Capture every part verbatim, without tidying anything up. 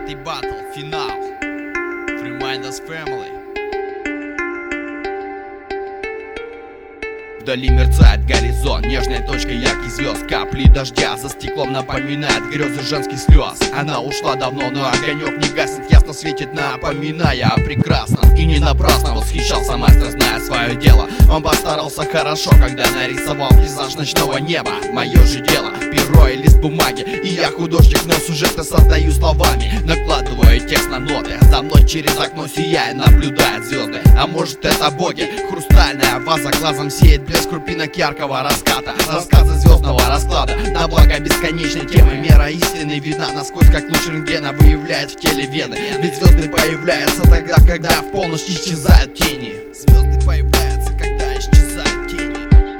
Пятый батл, финал. Freeminders Family. Вдали мерцает горизонт, нежная точка ярких звезд. Капли дождя за стеклом напоминает грезы женских слез. Она ушла давно, но огонек не гаснет, ясно светит, напоминая о прекрасном. И не напрасно восхищался мастер, зная свое дело. Он постарался хорошо, когда нарисовал пейзаж ночного неба. Мое же дело, перо и лист бумаги, и я художник, но сюжеты создаю словами. Накладываю текст на ноты, за мной через окно сияя наблюдают звезды. А может это боги, хрустальная ваза глазом сеет блеск крупинок яркого раската. Рассказы звездного расклада на благо бесконечной темы. Мера истины видна насквозь, как луч рентгена выявляет в теле вены. Ведь звезды появляются тогда, когда в полночь исчезают тени. Звезды появляются, когда исчезают тени.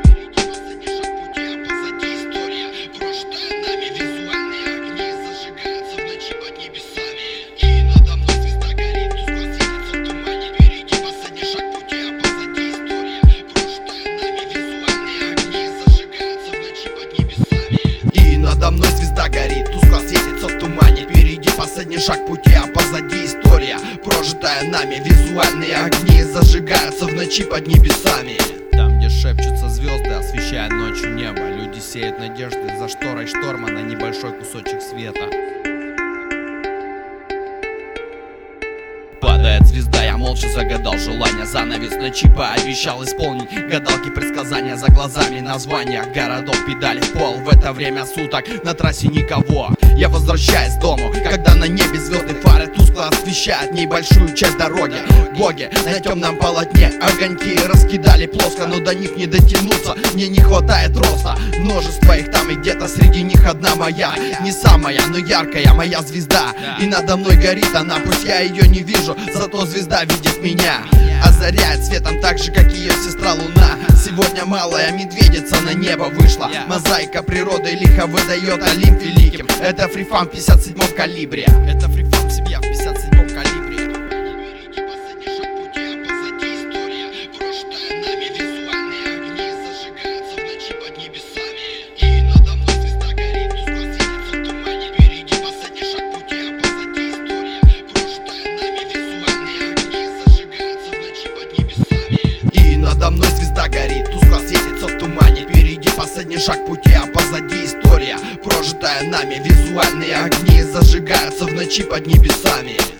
Надо мной звезда горит, тускло светится в тумане. Впереди последний шаг пути, а позади история, прожитая нами. Визуальные огни зажигаются в ночи под небесами. Там, где шепчутся звезды, освещая ночью небо, люди сеют надежды за шторой шторма на небольшой кусочек света. Падает звезда, я молча загадал желание. Занавес ночи пообещал исполнить гадалки предсказания. За глазами названия городов, педали в пол. В это время суток на трассе никого. Я возвращаюсь к дому, когда на небе звезды фары тускло освещают небольшую часть дороги. Боги на темном полотне огоньки раскидали плоско, но до них не дотянуться, мне не хватает роста. Множество их там, и где-то среди них одна моя. Не самая, но яркая моя звезда. И надо мной горит она, пусть я ее не вижу, зато звезда видит меня. Озаряет светом так же, как ее сестра луна. Сегодня малая медведица на небо вышла. Мозаика природы лихо выдает Олимп великим. Это фрифам в пятьдесят седьмом калибре. Это фрифам семья в пятьдесят седьмом калибре. Надо мной звезда горит, тускло светится в тумане. Впереди последний шаг пути, а позади история, прожитая нами. Визуальные огни зажигаются в ночи под небесами.